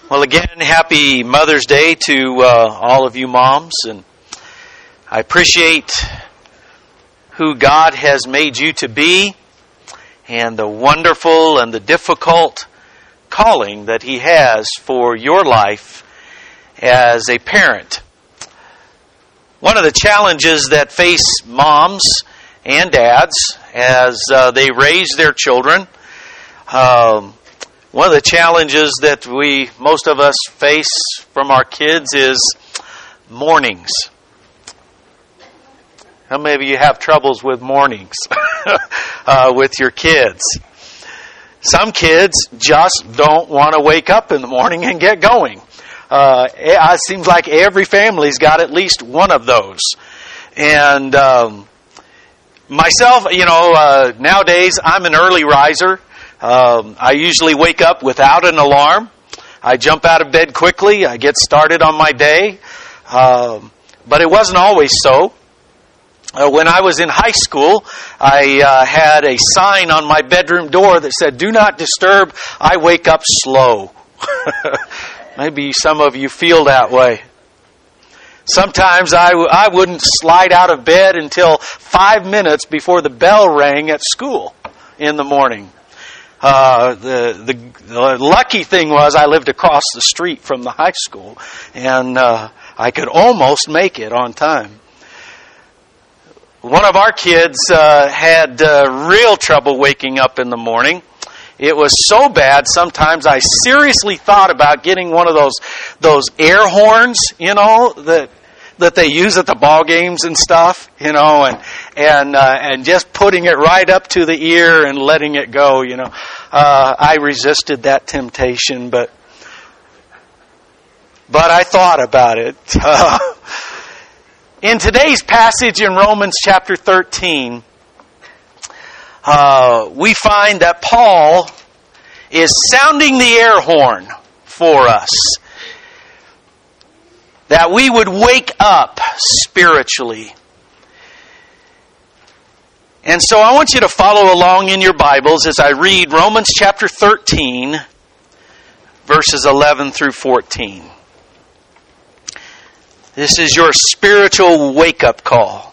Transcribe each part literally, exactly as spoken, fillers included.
Well, again, happy Mother's Day to uh, all of you moms, and I appreciate who God has made you to be and the wonderful and the difficult calling that He has for your life as a parent. One of the challenges that face moms and dads as uh, they raise their children, um, one of the challenges that we, most of us face from our kids is mornings. How many of you have troubles with mornings uh, with your kids? Some kids just don't want to wake up in the morning and get going. Uh, it seems like every family's got at least one of those. And um, myself, you know, uh, nowadays I'm an early riser. Um, I usually wake up without an alarm. I jump out of bed quickly. I get started on my day. Um, but it wasn't always so. Uh, when I was in high school, I uh, had a sign on my bedroom door that said, "Do not disturb, I wake up slow." Maybe some of you feel that way. Sometimes I, w- I wouldn't slide out of bed until five minutes before the bell rang at school in the morning. Uh, the, the the lucky thing was I lived across the street from the high school, and uh, I could almost make it on time. One of our kids uh, had uh, real trouble waking up in the morning. It was so bad, sometimes I seriously thought about getting one of those those air horns, you know, that that they use at the ball games and stuff, you know, and and uh, and just putting it right up to the ear and letting it go, you know. Uh, I resisted that temptation, but but I thought about it. Uh, in today's passage in Romans chapter thirteen, uh, we find that Paul is sounding the air horn for us, that we would wake up spiritually. And so I want you to follow along in your Bibles as I read Romans chapter thirteen, verses eleven through fourteen. This is your spiritual wake-up call.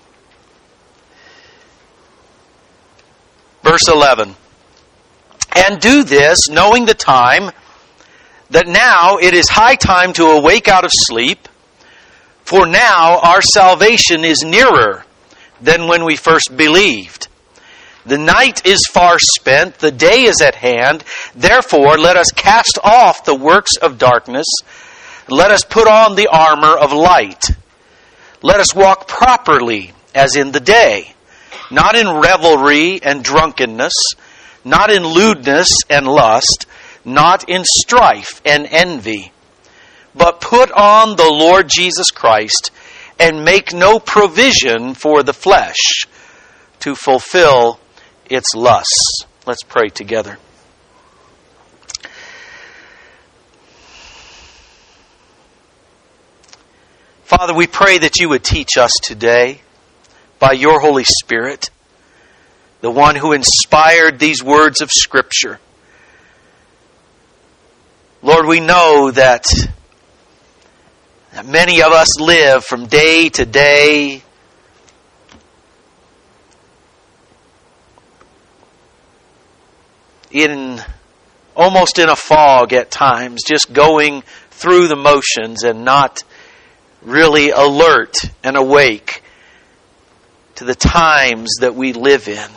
Verse eleven. And do this, knowing the time, that now it is high time to awake out of sleep, for now our salvation is nearer than when we first believed. The night is far spent, the day is at hand. Therefore, let us cast off the works of darkness. Let us put on the armor of light. Let us walk properly as in the day, not in revelry and drunkenness, not in lewdness and lust, not in strife and envy, but put on the Lord Jesus Christ and make no provision for the flesh to fulfill its lusts. Let's pray together. Father, we pray that you would teach us today by your Holy Spirit, the one who inspired these words of Scripture. Lord, we know that, that many of us live from day to day in almost in a fog at times, just going through the motions and not really alert and awake to the times that we live in.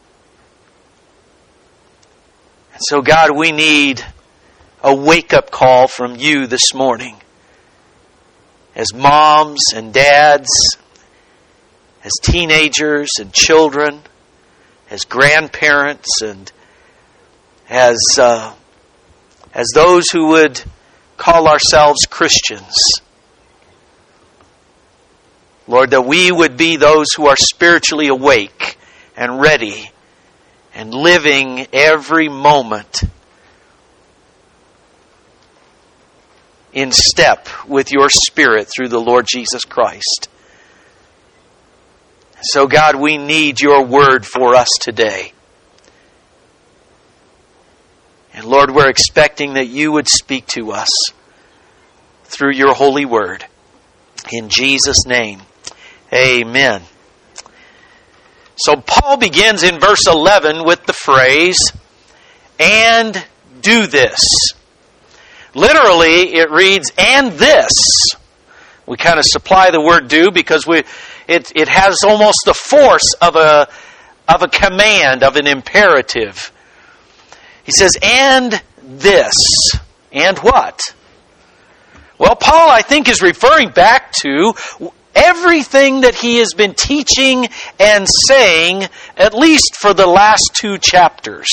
And so, God, we need a wake-up call from you this morning. As moms and dads, as teenagers and children, as grandparents, and as uh, as those who would call ourselves Christians. Lord, that we would be those who are spiritually awake and ready and living every moment in step with your Spirit through the Lord Jesus Christ. So, God, we need your word for us today. And Lord, we're expecting that you would speak to us through your holy word. In Jesus' name, amen. So Paul begins in verse eleven with the phrase, "and do this." Literally, it reads, "and this." We kind of supply the word "do" because we it it has almost the force of a of a command, of an imperative. He says, "and this." And what? Well, Paul, I think, is referring back to everything that he has been teaching and saying, at least for the last two chapters.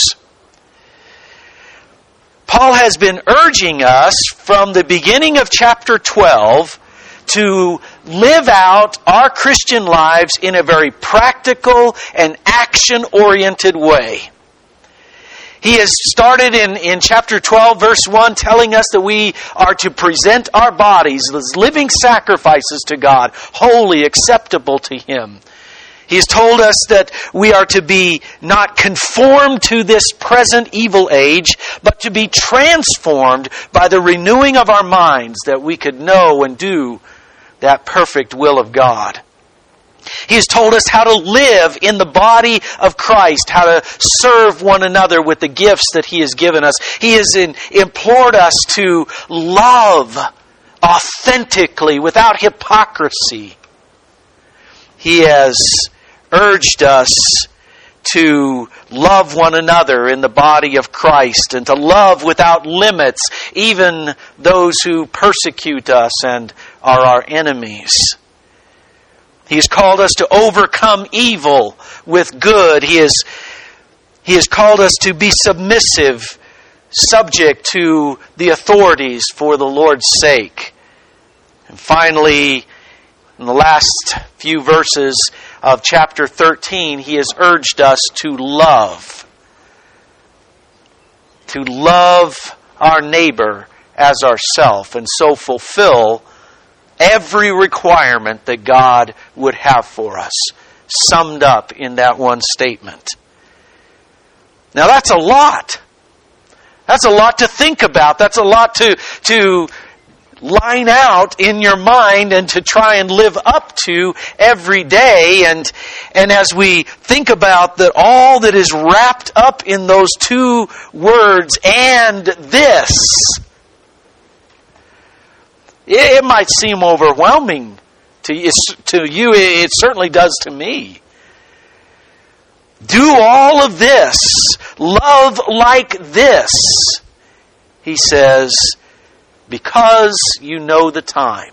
Paul has been urging us from the beginning of chapter twelve to live out our Christian lives in a very practical and action-oriented way. He has started in, in chapter twelve, verse one, telling us that we are to present our bodies as living sacrifices to God, holy, acceptable to Him. He has told us that we are to be not conformed to this present evil age, but to be transformed by the renewing of our minds, that we could know and do that perfect will of God. He has told us how to live in the body of Christ, how to serve one another with the gifts that He has given us. He has in, implored us to love authentically, without hypocrisy. He has urged us to love one another in the body of Christ and to love without limits, even those who persecute us and are our enemies. He has called us to overcome evil with good. He has, he has called us to be submissive, subject to the authorities for the Lord's sake. And finally, in the last few verses of chapter thirteen, he has urged us to love. To love our neighbor as ourself, and so fulfill every requirement that God would have for us, summed up in that one statement. Now that's a lot. That's a lot to think about. That's a lot to, to line out in your mind and to try and live up to every day. And, and as we think about that, all that is wrapped up in those two words, "and this," it might seem overwhelming to you. To you, it certainly does to me. Do all of this. Love like this. He says, because you know the time.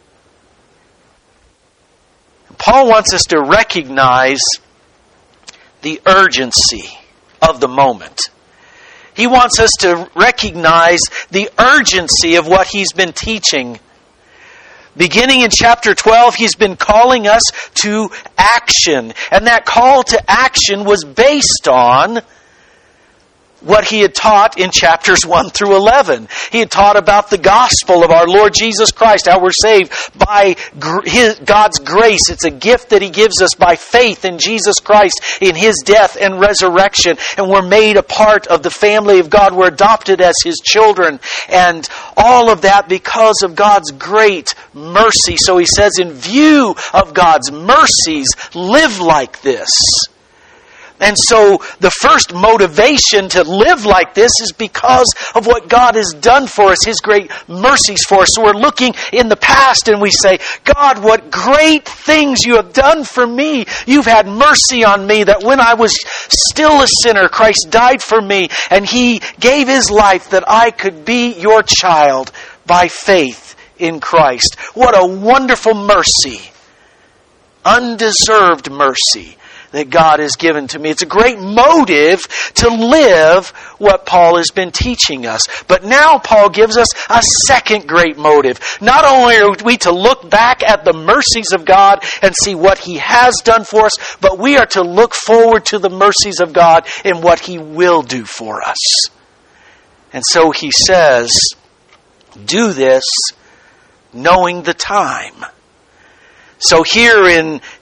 Paul wants us to recognize the urgency of the moment. He wants us to recognize the urgency of what he's been teaching. Beginning in chapter twelve, he's been calling us to action. And that call to action was based on what he had taught in chapters one through eleven. He had taught about the gospel of our Lord Jesus Christ, how we're saved by his, God's grace. It's a gift that He gives us by faith in Jesus Christ, in His death and resurrection. And we're made a part of the family of God. We're adopted as His children. And all of that because of God's great mercy. So he says, in view of God's mercies, live like this. And so the first motivation to live like this is because of what God has done for us, His great mercies for us. So we're looking in the past and we say, God, what great things You have done for me. You've had mercy on me, that when I was still a sinner, Christ died for me, and He gave His life that I could be Your child by faith in Christ. What a wonderful mercy. Undeserved mercy that God has given to me. It's a great motive to live what Paul has been teaching us. But now Paul gives us a second great motive. Not only are we to look back at the mercies of God and see what He has done for us, but we are to look forward to the mercies of God and what He will do for us. And so he says, do this knowing the time. So here in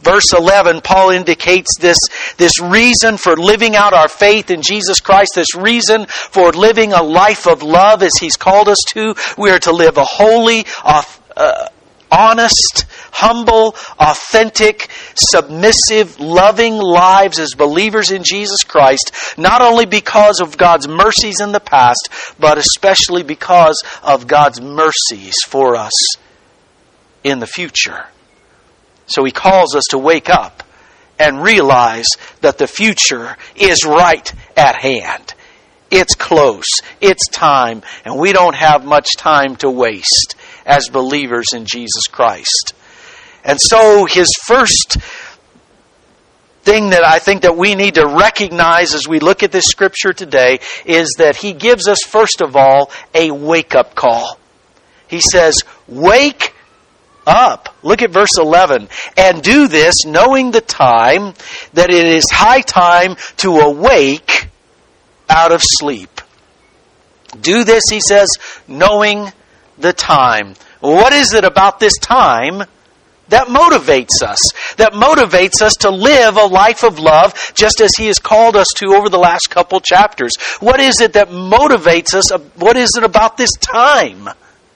verse eleven, Paul indicates this, this reason for living out our faith in Jesus Christ, this reason for living a life of love as He's called us to. We are to live a holy, uh, honest, humble, authentic, submissive, loving lives as believers in Jesus Christ, not only because of God's mercies in the past, but especially because of God's mercies for us in the future. So He calls us to wake up and realize that the future is right at hand. It's close. It's time. And we don't have much time to waste as believers in Jesus Christ. And so His first thing that I think that we need to recognize as we look at this Scripture today is that He gives us, first of all, a wake-up call. He says, wake up. Look at verse eleven. And do this knowing the time, that it is high time to awake out of sleep. Do this, he says, knowing the time. What is it about this time that motivates us? That motivates us to live a life of love just as He has called us to over the last couple chapters. What is it that motivates us? What is it about this time?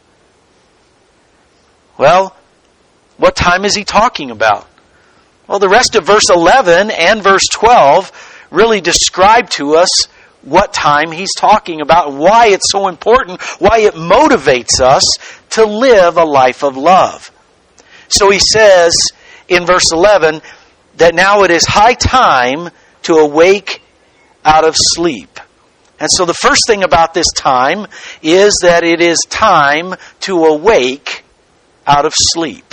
Well, what time is he talking about? Well, the rest of verse eleven and verse twelve really describe to us what time he's talking about, why it's so important, why it motivates us to live a life of love. So he says in verse eleven that now it is high time to awake out of sleep. And so the first thing about this time is that it is time to awake out of sleep.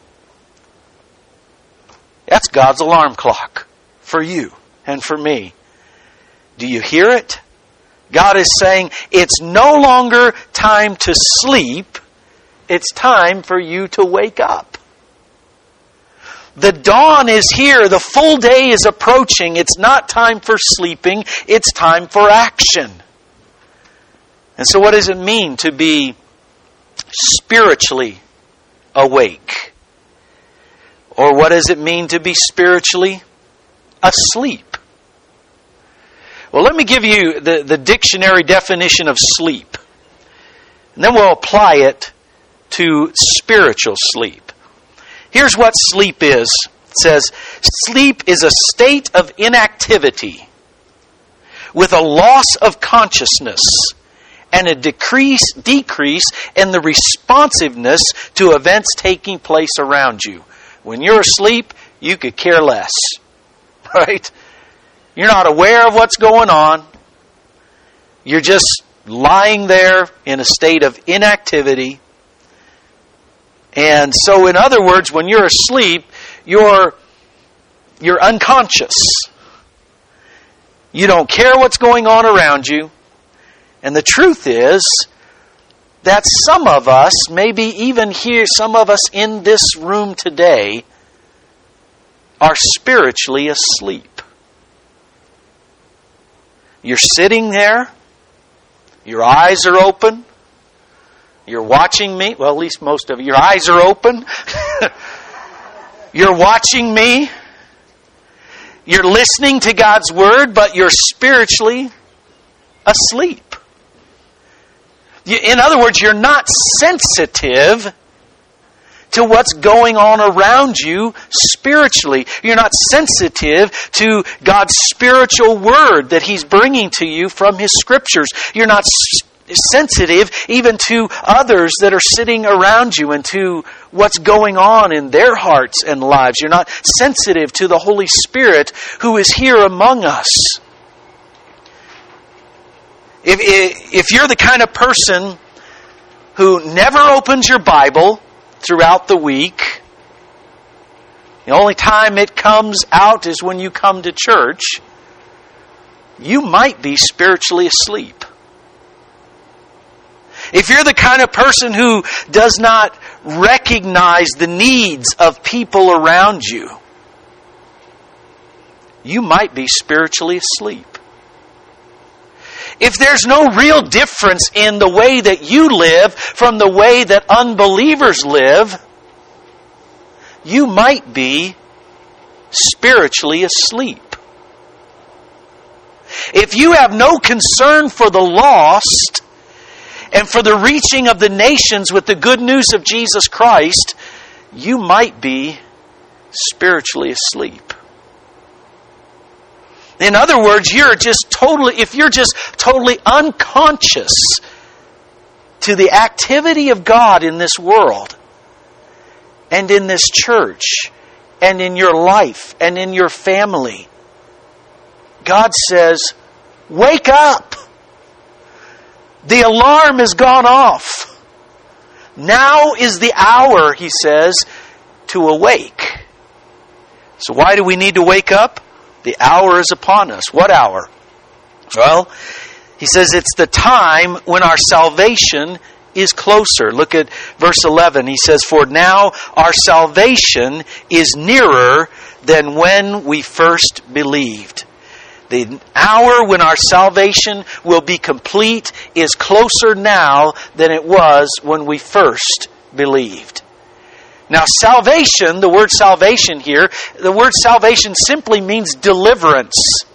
That's God's alarm clock for you and for me. Do you hear it? God is saying it's no longer time to sleep. It's time for you to wake up. The dawn is here. The full day is approaching. It's not time for sleeping. It's time for action. And so what does it mean to be spiritually awake? Or what does it mean to be spiritually asleep? Well, let me give you the, the dictionary definition of sleep. And then we'll apply it to spiritual sleep. Here's what sleep is. It says, sleep is a state of inactivity with a loss of consciousness and a decrease, decrease in the responsiveness to events taking place around you. When you're asleep, you could care less, right? You're not aware of what's going on. You're just lying there in a state of inactivity. And so, in other words, when you're asleep, you're, you're unconscious. You don't care what's going on around you. And the truth is that some of us, maybe even here, some of us in this room today, are spiritually asleep. You're sitting there. Your eyes are open. You're watching me. Well, at least most of you. Your eyes are open. You're watching me. You're listening to God's Word, but you're spiritually asleep. In other words, you're not sensitive to what's going on around you spiritually. You're not sensitive to God's spiritual Word that He's bringing to you from His Scriptures. You're not sensitive even to others that are sitting around you and to what's going on in their hearts and lives. You're not sensitive to the Holy Spirit who is here among us. If, if you're the kind of person who never opens your Bible throughout the week, the only time it comes out is when you come to church, you might be spiritually asleep. If you're the kind of person who does not recognize the needs of people around you, you might be spiritually asleep. If there's no real difference in the way that you live from the way that unbelievers live, you might be spiritually asleep. If you have no concern for the lost and for the reaching of the nations with the good news of Jesus Christ, you might be spiritually asleep. In other words, you're just totally, if you're just totally unconscious to the activity of God in this world and in this church and in your life and in your family, God says, wake up. The alarm has gone off. Now is the hour, He says, to awake. So why do we need to wake up? The hour is upon us. What hour? Well, He says it's the time when our salvation is closer. Look at verse eleven. He says, for now our salvation is nearer than when we first believed. The hour when our salvation will be complete is closer now than it was when we first believed. Now, salvation, the word salvation here, the word salvation simply means deliverance.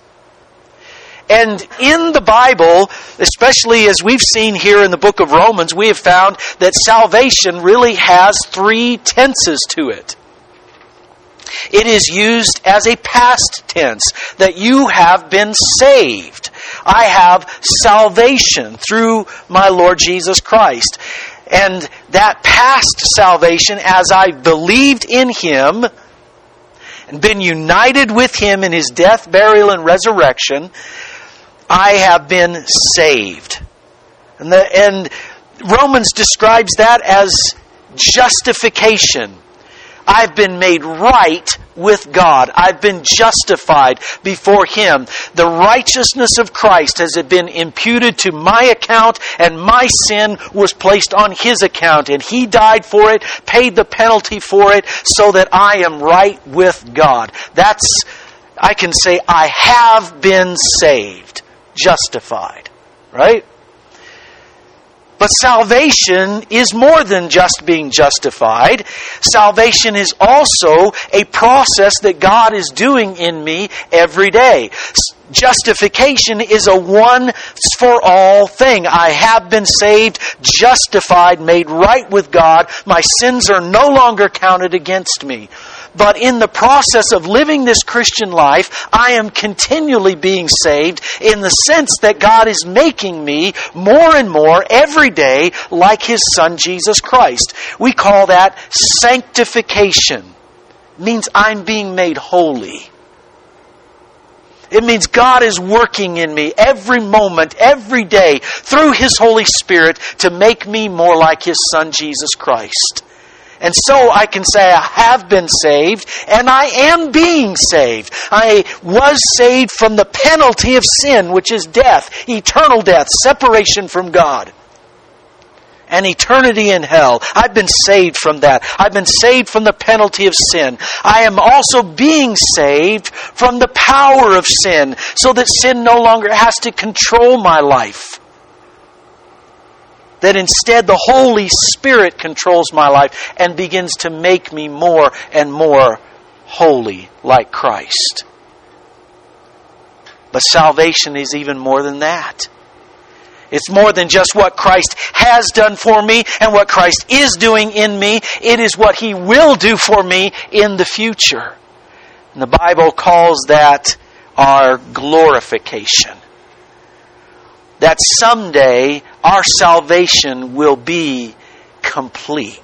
And in the Bible, especially as we've seen here in the book of Romans, we have found that salvation really has three tenses to it. It is used as a past tense, that you have been saved. I have salvation through my Lord Jesus Christ. And that past salvation, as I believed in Him and been united with Him in His death, burial, and resurrection, I have been saved. And, the, and Romans describes that as justification. I've been made right with God. I've been justified before Him. The righteousness of Christ has been imputed to my account, and my sin was placed on His account. And He died for it, paid the penalty for it, so that I am right with God. That's, I can say, I have been saved, justified. Right? But salvation is more than just being justified. Salvation is also a process that God is doing in me every day. Justification is a once-for-all thing. I have been saved, justified, made right with God. My sins are no longer counted against me. But in the process of living this Christian life, I am continually being saved in the sense that God is making me more and more every day like His Son Jesus Christ. We call that sanctification. It means I'm being made holy. It means God is working in me every moment, every day, through His Holy Spirit to make me more like His Son Jesus Christ. And so I can say I have been saved, and I am being saved. I was saved from the penalty of sin, which is death, eternal death, separation from God, and eternity in hell. I've been saved from that. I've been saved from the penalty of sin. I am also being saved from the power of sin, so that sin no longer has to control my life. That instead the Holy Spirit controls my life and begins to make me more and more holy like Christ. But salvation is even more than that. It's more than just what Christ has done for me and what Christ is doing in me. It is what He will do for me in the future. And the Bible calls that our glorification. That someday our salvation will be complete.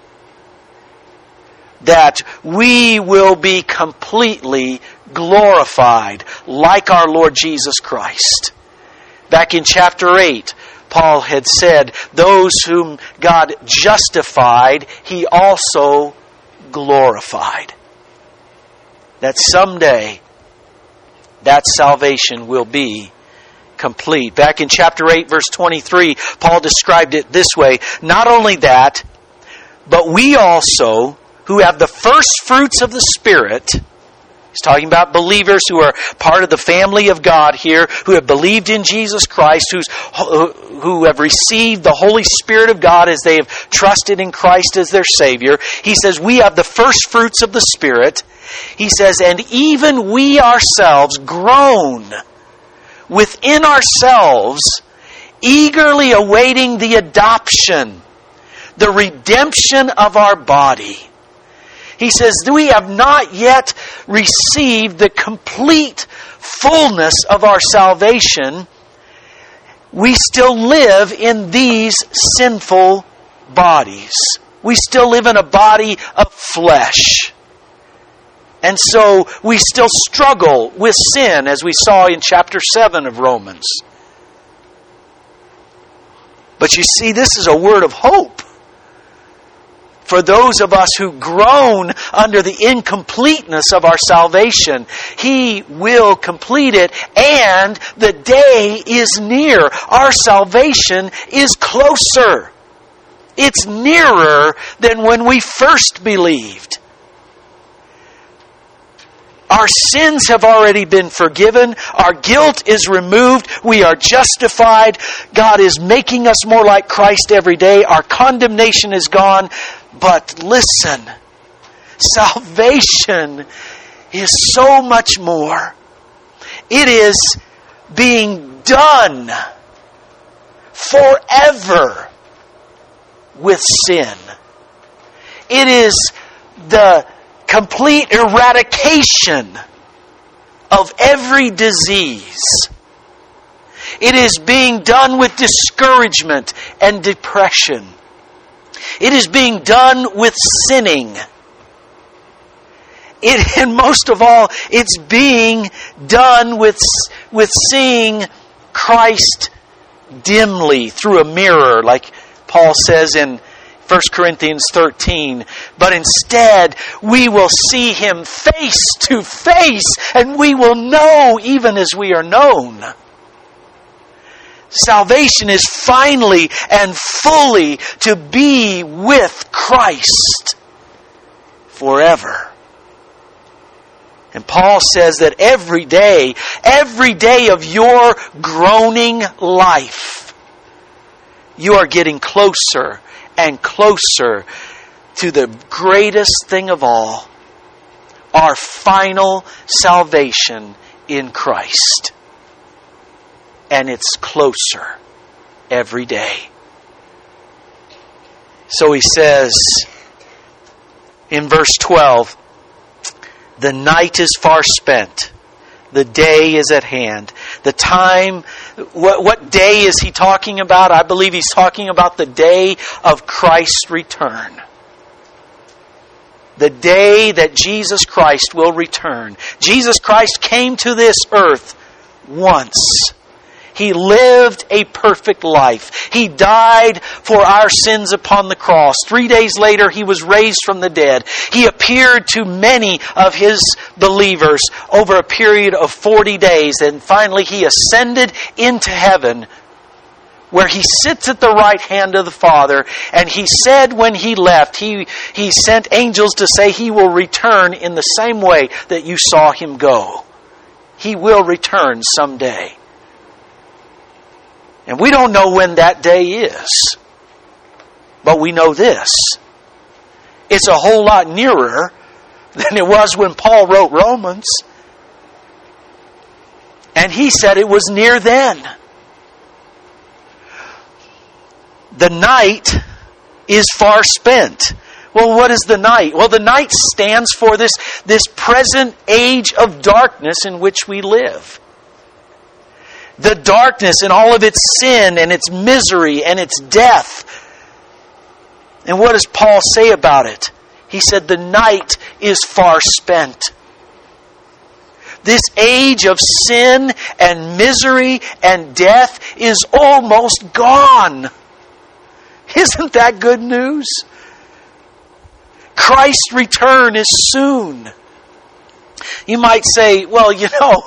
That we will be completely glorified like our Lord Jesus Christ. Back in chapter eight, Paul had said, those whom God justified, He also glorified. That someday that salvation will be complete. Back in chapter eight, verse twenty-three, Paul described it this way. Not only that, but we also, who have the first fruits of the Spirit, he's talking about believers who are part of the family of God here, who have believed in Jesus Christ, who's, who have received the Holy Spirit of God as they have trusted in Christ as their Savior. He says, we have the first fruits of the Spirit, He says, and even we ourselves groan within ourselves, eagerly awaiting the adoption, the redemption of our body. He says, we have not yet received the complete fullness of our salvation. We still live in these sinful bodies. We still live in a body of flesh. And so we still struggle with sin, as we saw in chapter seven of Romans. But you see, this is a word of hope for those of us who groan under the incompleteness of our salvation. He will complete it, and the day is near. Our salvation is closer. It's nearer than when we first believed. Our sins have already been forgiven. Our guilt is removed. We are justified. God is making us more like Christ every day. Our condemnation is gone. But listen, salvation is so much more. It is being done forever with sin. It is the complete eradication of every disease. It is being done with discouragement and depression. It is being done with sinning. It, and most of all, it's being done with, with seeing Christ dimly through a mirror, like Paul says in First Corinthians thirteen. But instead, we will see Him face to face, and we will know even as we are known. Salvation is finally and fully to be with Christ forever. And Paul says that every day, every day of your groaning life, you are getting closer and closer to the greatest thing of all, our final salvation in Christ. And it's closer every day. So he says in verse twelve, the night is far spent. The day is at hand. The time, what, what day is he talking about? I believe he's talking about the day of Christ's return. The day that Jesus Christ will return. Jesus Christ came to this earth once. He lived a perfect life. He died for our sins upon the cross. Three days later, He was raised from the dead. He appeared to many of His believers over a period of forty days. And finally, He ascended into heaven, where He sits at the right hand of the Father. And He said when He left, He, he sent angels to say He will return in the same way that you saw Him go. He will return someday. And we don't know when that day is. But we know this. It's a whole lot nearer than it was when Paul wrote Romans. And he said it was near then. The night is far spent. Well, what is the night? Well, the night stands for this, this present age of darkness in which we live. The darkness and all of its sin and its misery and its death. And what does Paul say about it? He said the night is far spent. This age of sin and misery and death is almost gone. Isn't that good news? Christ's return is soon. You might say, well, you know,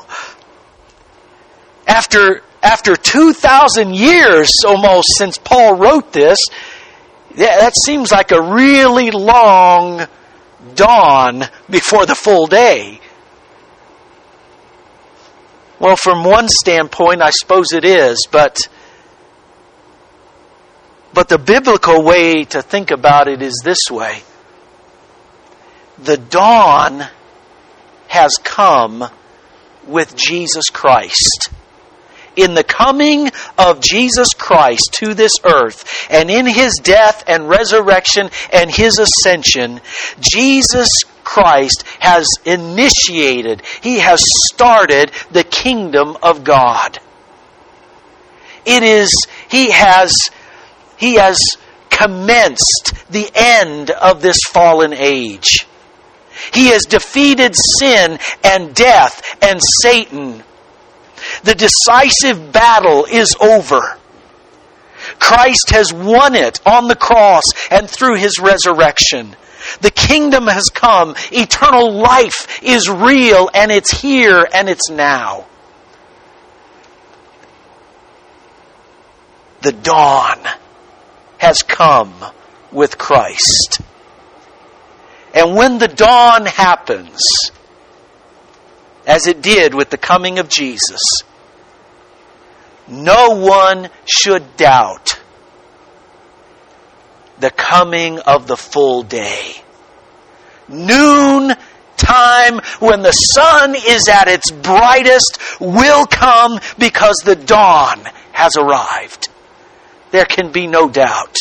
After after two thousand years almost since Paul wrote this, that seems like a really long dawn before the full day. Well, from one standpoint, I suppose it is, but but the biblical way to think about it is this way. The dawn has come with Jesus Christ. In the coming of Jesus Christ to this earth, and in His death and resurrection and His ascension, Jesus Christ has initiated, He has started the kingdom of God. It is, He has, He has commenced the end of this fallen age. He has defeated sin and death and Satan. The decisive battle is over. Christ has won it on the cross and through His resurrection. The kingdom has come. Eternal life is real, and it's here and it's now. The dawn has come with Christ. And when the dawn happens, as it did with the coming of Jesus, no one should doubt the coming of the full day. Noon time, when the sun is at its brightest, will come because the dawn has arrived. There can be no doubt.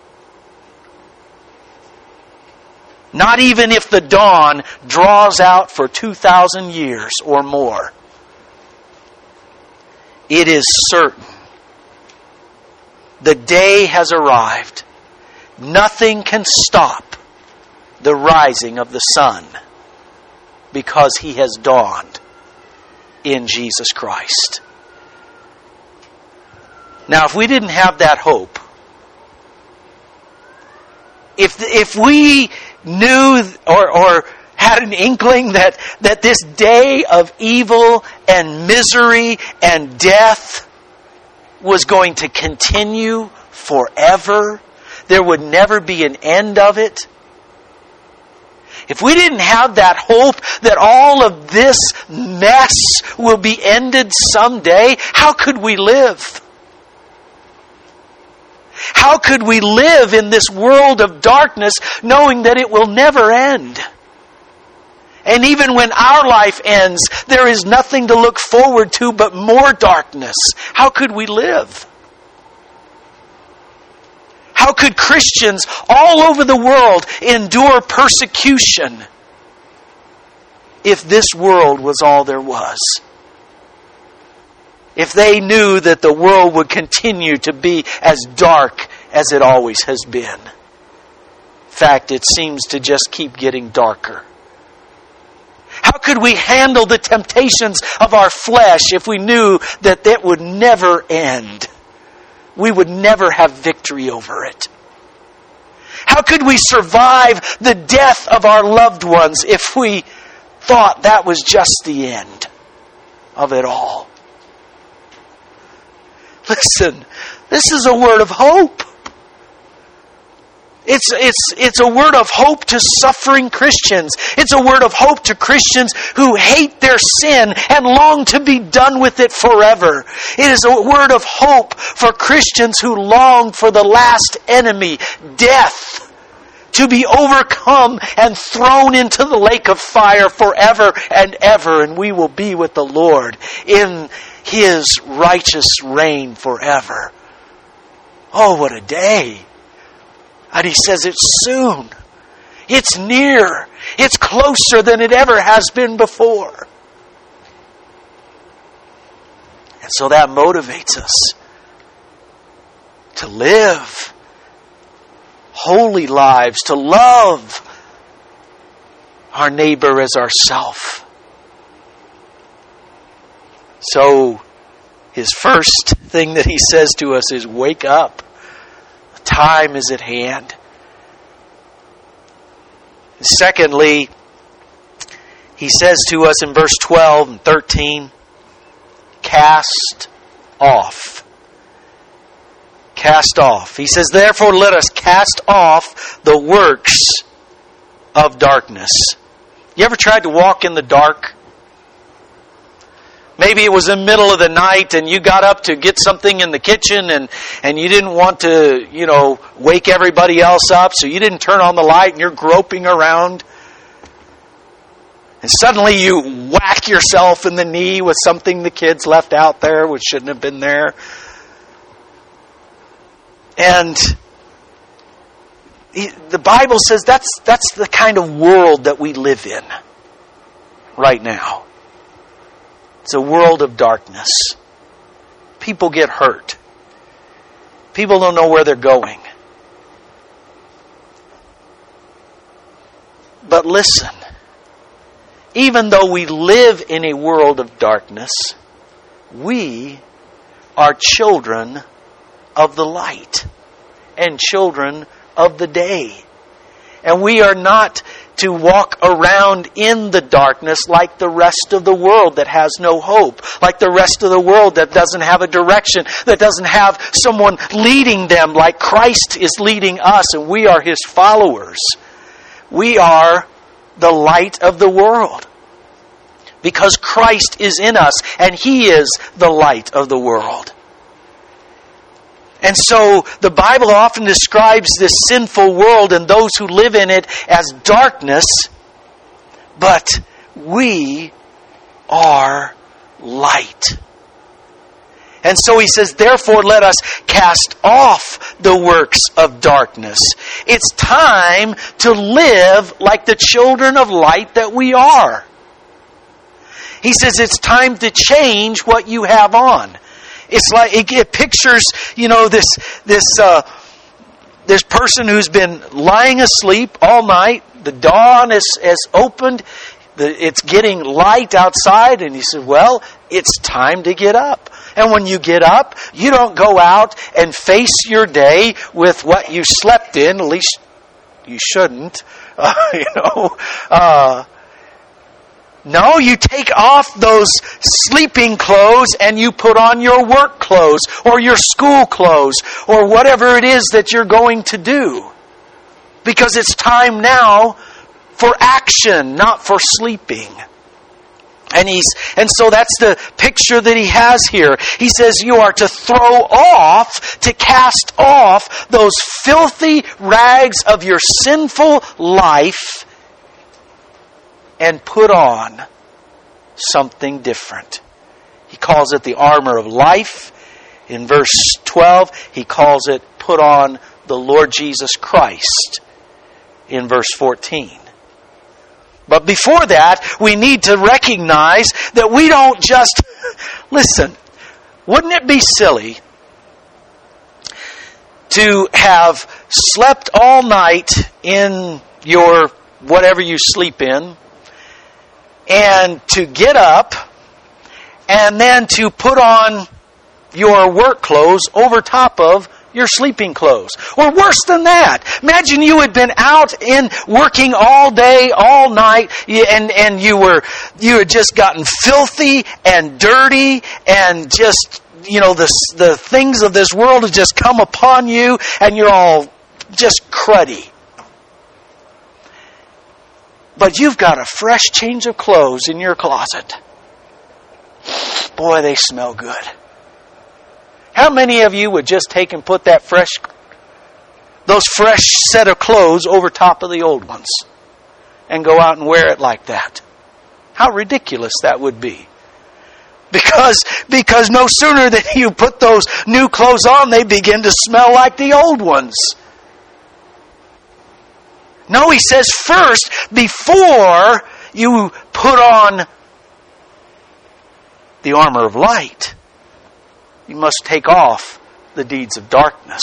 Not even if the dawn draws out for two thousand years or more. It is certain. The day has arrived. Nothing can stop the rising of the sun because He has dawned in Jesus Christ. Now, if we didn't have that hope, if if we knew or, or had an inkling that, that this day of evil and misery and death was going to continue forever, there would never be an end of it. If we didn't have that hope that all of this mess will be ended someday, how could we live? How could we live in this world of darkness knowing that it will never end? And even when our life ends, there is nothing to look forward to but more darkness. How could we live? How could Christians all over the world endure persecution if this world was all there was? If they knew that the world would continue to be as dark as it always has been. In fact, it seems to just keep getting darker. How could we handle the temptations of our flesh if we knew that that would never end? We would never have victory over it. How could we survive the death of our loved ones if we thought that was just the end of it all? Listen, this is a word of hope. It's, it's, it's a word of hope to suffering Christians. It's a word of hope to Christians who hate their sin and long to be done with it forever. It is a word of hope for Christians who long for the last enemy, death, to be overcome and thrown into the lake of fire forever and ever. And we will be with the Lord in His righteous reign forever. Oh, what a day. And He says it's soon. It's near. It's closer than it ever has been before. And so that motivates us to live holy lives, to love our neighbor as ourself. So, His first thing that He says to us is, wake up. The time is at hand. Secondly, He says to us in verse twelve and thirteen, cast off. Cast off. He says, therefore let us cast off the works of darkness. You ever tried to walk in the dark? Maybe it was in the middle of the night and you got up to get something in the kitchen and, and you didn't want to, you know, wake everybody else up, so you didn't turn on the light and you're groping around. And suddenly you whack yourself in the knee with something the kids left out there, which shouldn't have been there. And the Bible says that's that's the kind of world that we live in right now. It's a world of darkness. People get hurt. People don't know where they're going. But listen, even though we live in a world of darkness, we are children of the light and children of the day. And we are not to walk around in the darkness like the rest of the world that has no hope, like the rest of the world that doesn't have a direction, that doesn't have someone leading them like Christ is leading us and we are His followers. We are the light of the world because Christ is in us and He is the light of the world. And so the Bible often describes this sinful world and those who live in it as darkness, but we are light. And so he says, therefore let us cast off the works of darkness. It's time to live like the children of light that we are. He says it's time to change what you have on. It's like it, it pictures, you know, this this uh, this person who's been lying asleep all night. The dawn is has opened. The, it's getting light outside, and he said, "Well, it's time to get up." And when you get up, you don't go out and face your day with what you slept in. At least you shouldn't, uh, you know. Uh, No, you take off those sleeping clothes and you put on your work clothes or your school clothes or whatever it is that you're going to do. Because it's time now for action, not for sleeping. And he's and so that's the picture that he has here. He says you are to throw off, to cast off those filthy rags of your sinful life and put on something different. He calls it the armor of life. In verse twelve, he calls it put on the Lord Jesus Christ in verse fourteen. But before that, we need to recognize that we don't just... Listen, wouldn't it be silly to have slept all night in your whatever you sleep in, and to get up, and then to put on your work clothes over top of your sleeping clothes? Or worse than that, imagine you had been out in working all day, all night, and, and you were you had just gotten filthy and dirty, and just, you know, the, the things of this world have just come upon you, and you're all just cruddy. But you've got a fresh change of clothes in your closet. Boy, they smell good. How many of you would just take and put that fresh, those fresh set of clothes over top of the old ones and go out and wear it like that? How ridiculous that would be. Because, because no sooner than you put those new clothes on, they begin to smell like the old ones. No, he says first, before you put on the armor of light, you must take off the deeds of darkness.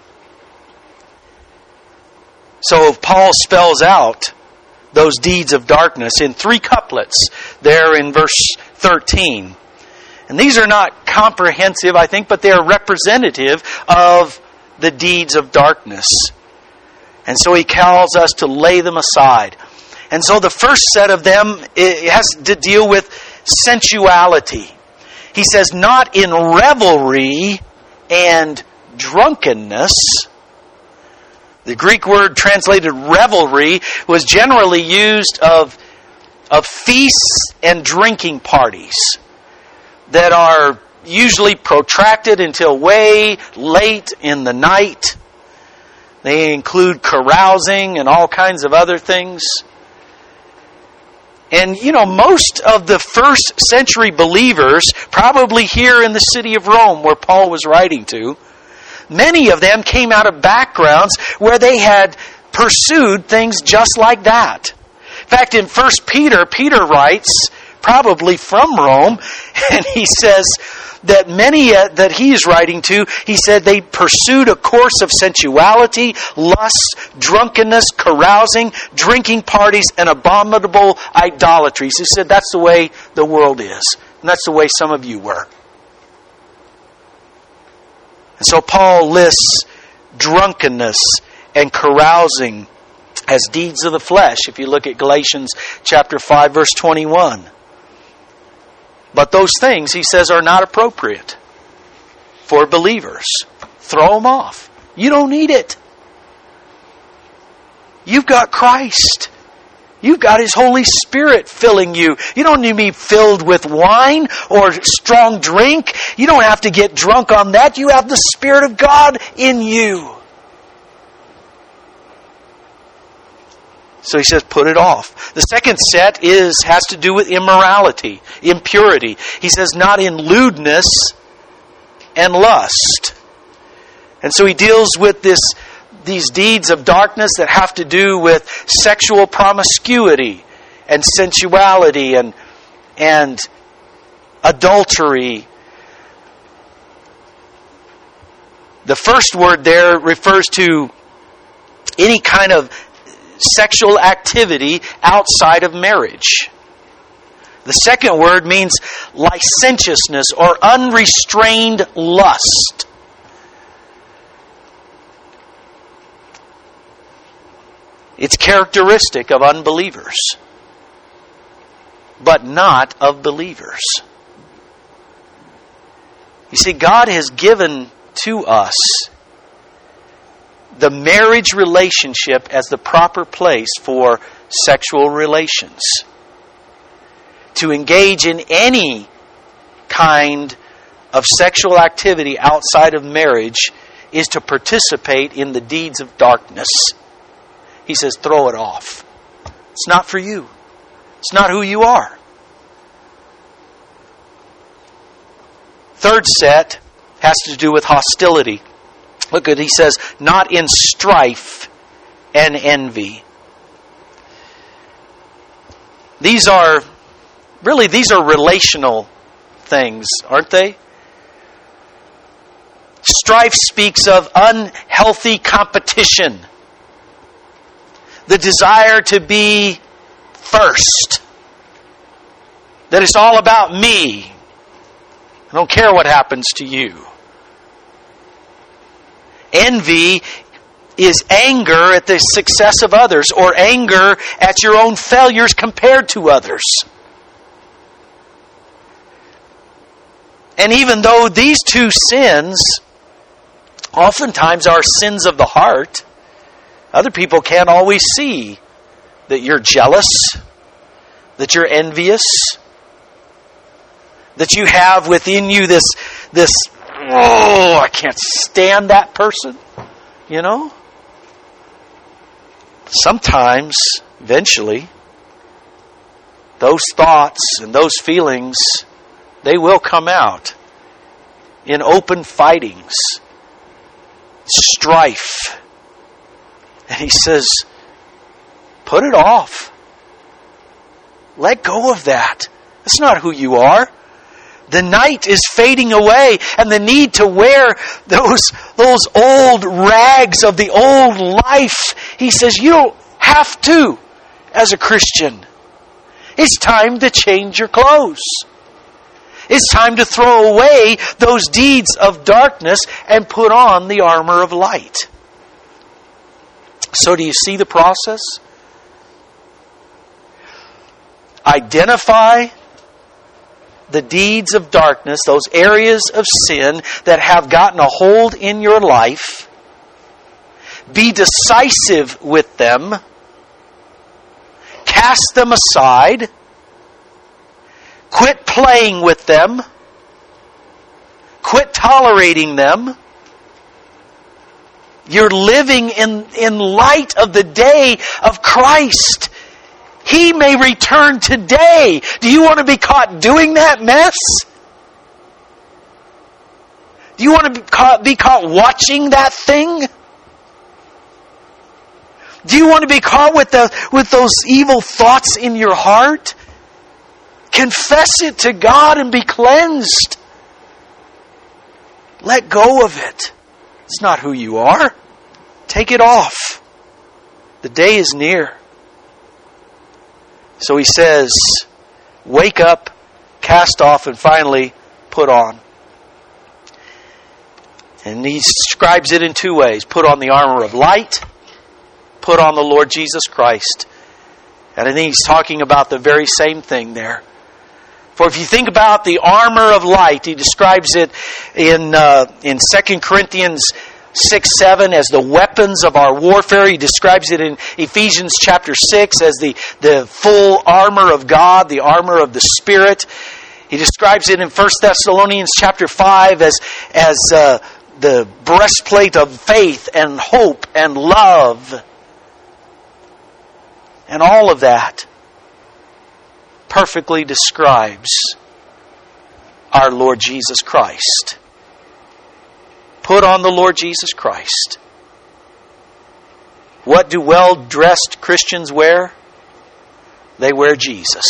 So Paul spells out those deeds of darkness in three couplets there in verse thirteen. And these are not comprehensive, I think, but they are representative of the deeds of darkness. And so he calls us to lay them aside. And so the first set of them, it has to deal with sensuality. He says, not in revelry and drunkenness. The Greek word translated revelry was generally used of, of feasts and drinking parties that are usually protracted until way late in the night. They include carousing and all kinds of other things. And, you know, most of the first century believers, probably here in the city of Rome where Paul was writing to, many of them came out of backgrounds where they had pursued things just like that. In fact, in First Peter, Peter writes, probably from Rome, and he says that many uh, that he is writing to, he said they pursued a course of sensuality, lust, drunkenness, carousing, drinking parties, and abominable idolatries. He said that's the way the world is. And that's the way some of you were. And so Paul lists drunkenness and carousing as deeds of the flesh, if you look at Galatians chapter five, verse twenty-one. But those things, he says, are not appropriate for believers. Throw them off. You don't need it. You've got Christ. You've got His Holy Spirit filling you. You don't need to be filled with wine or strong drink. You don't have to get drunk on that. You have the Spirit of God in you. So he says, put it off. The second set is has to do with immorality, impurity. He says, not in lewdness and lust. And so he deals with this, these deeds of darkness that have to do with sexual promiscuity and sensuality and, and adultery. The first word there refers to any kind of sexual activity outside of marriage. The second word means licentiousness or unrestrained lust. It's characteristic of unbelievers, but not of believers. You see, God has given to us the marriage relationship as the proper place for sexual relations. To engage in any kind of sexual activity outside of marriage is to participate in the deeds of darkness. He says, throw it off. It's not for you. It's not who you are. Third set has to do with hostility. Look at, he says, not in strife and envy. These are, really, these are relational things, aren't they? Strife speaks of unhealthy competition. The desire to be first. That it's all about me. I don't care what happens to you. Envy is anger at the success of others or anger at your own failures compared to others. And even though these two sins oftentimes are sins of the heart, other people can't always see that you're jealous, that you're envious, that you have within you this, this oh, I can't stand that person, you know? Sometimes, eventually, those thoughts and those feelings, they will come out in open fightings, strife. And he says, put it off. Let go of that. That's not who you are. The night is fading away, and the need to wear those, those old rags of the old life. He says, you don't have to as a Christian. It's time to change your clothes. It's time to throw away those deeds of darkness and put on the armor of light. So do you see the process? Identify the deeds of darkness, those areas of sin that have gotten a hold in your life. Be decisive with them. Cast them aside. Quit playing with them. Quit tolerating them. You're living in, in light of the day of Christ. He may return today. Do you want to be caught doing that mess? Do you want to be caught, be caught watching that thing? Do you want to be caught with the, with those evil thoughts in your heart? Confess it to God and be cleansed. Let go of it. It's not who you are. Take it off. The day is near. So he says, wake up, cast off, and finally put on. And he describes it in two ways. Put on the armor of light. Put on the Lord Jesus Christ. And I think he's talking about the very same thing there. For if you think about the armor of light, he describes it in uh, in Second Corinthians six seven as the weapons of our warfare. He describes it in Ephesians chapter six as the, the full armor of God, the armor of the Spirit. He describes it in First Thessalonians chapter five as, as uh, the breastplate of faith and hope and love. And all of that perfectly describes our Lord Jesus Christ. Put on the Lord Jesus Christ. What do well-dressed Christians wear? They wear Jesus.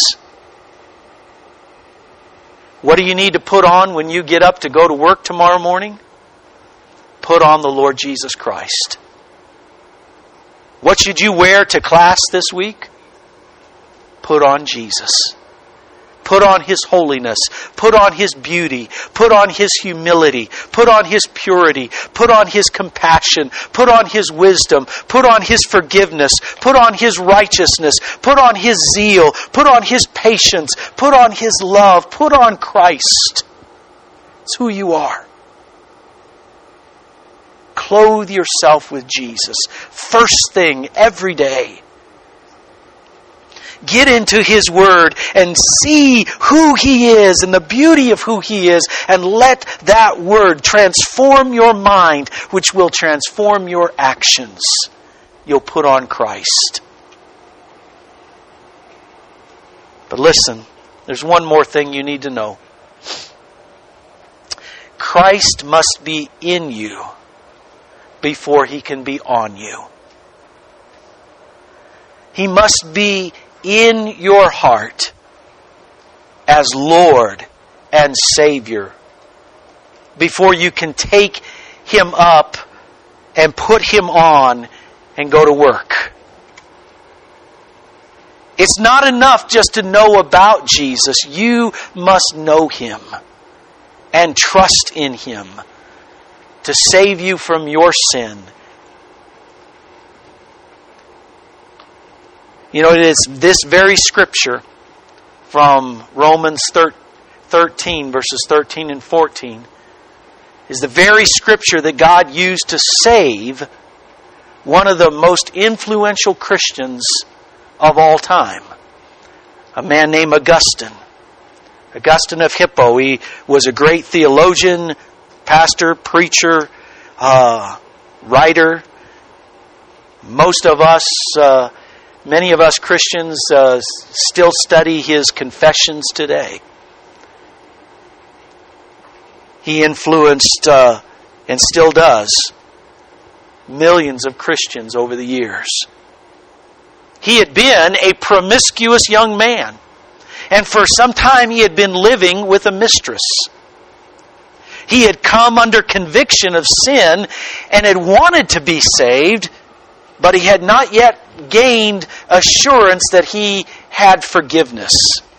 What do you need to put on when you get up to go to work tomorrow morning? Put on the Lord Jesus Christ. What should you wear to class this week? Put on Jesus. Put on His holiness. Put on His beauty. Put on His humility. Put on His purity. Put on His compassion. Put on His wisdom. Put on His forgiveness. Put on His righteousness. Put on His zeal. Put on His patience. Put on His love. Put on Christ. It's who you are. Clothe yourself with Jesus. First thing every day. Get into His Word and see who He is and the beauty of who He is, and let that Word transform your mind, which will transform your actions. You'll put on Christ. But listen, there's one more thing you need to know. Christ must be in you before He can be on you. He must be in your heart as Lord and Savior before you can take Him up and put Him on and go to work. It's not enough just to know about Jesus. You must know Him and trust in Him to save you from your sin. You know, it is this very scripture from Romans thirteen, verses thirteen and fourteen, is the very scripture that God used to save one of the most influential Christians of all time, a man named Augustine. Augustine of Hippo. He was a great theologian, pastor, preacher, uh, writer. Most of us... Uh, Many of us Christians uh, still study his confessions today. He influenced, uh, and still does, millions of Christians over the years. He had been a promiscuous young man, and for some time he had been living with a mistress. He had come under conviction of sin and had wanted to be saved, but he had not yet gained assurance that he had forgiveness.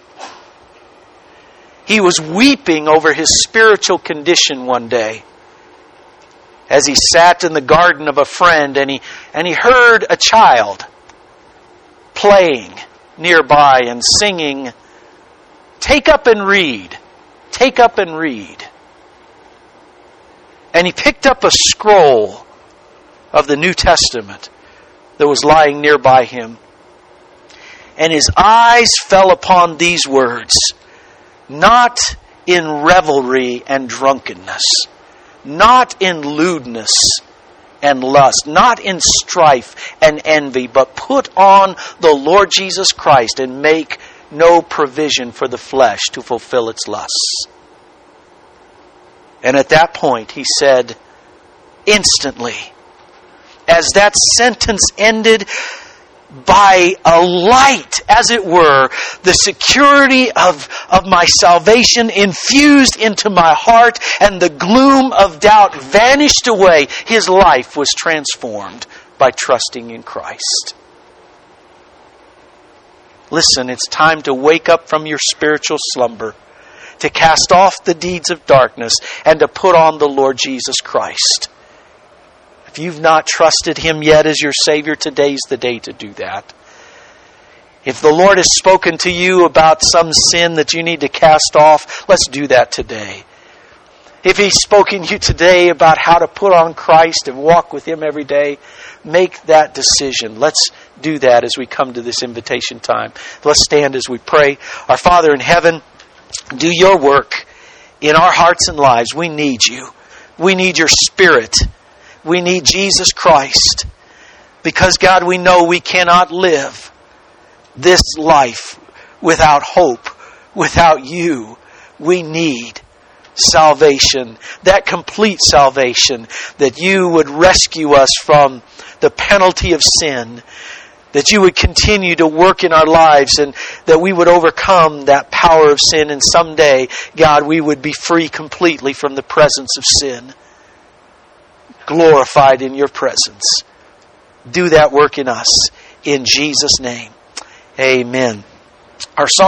He was weeping over his spiritual condition one day as he sat in the garden of a friend, and he and he heard a child playing nearby and singing, "Take up and read, take up and read." And he picked up a scroll of the New Testament that was lying nearby him. And his eyes fell upon these words, "Not in revelry and drunkenness, not in lewdness and lust, not in strife and envy, but put on the Lord Jesus Christ and make no provision for the flesh to fulfill its lusts. And at that point, he said, instantly, as that sentence ended, by a light, as it were, the security of, of my salvation infused into my heart, and the gloom of doubt vanished away. His life was transformed by trusting in Christ. Listen, it's time to wake up from your spiritual slumber, to cast off the deeds of darkness, and to put on the Lord Jesus Christ. If you've not trusted Him yet as your Savior, today's the day to do that. If the Lord has spoken to you about some sin that you need to cast off, let's do that today. If He's spoken to you today about how to put on Christ and walk with Him every day, make that decision. Let's do that as we come to this invitation time. Let's stand as we pray. Our Father in heaven, do your work in our hearts and lives. We need you. We need your Spirit. We need Jesus Christ. Because, God, we know we cannot live this life without hope, without you. We need salvation, that complete salvation, that you would rescue us from the penalty of sin, that you would continue to work in our lives, and that we would overcome that power of sin, and someday, God, we would be free completely from the presence of sin, glorified in your presence. Do that work in us. In Jesus' name, amen. Our song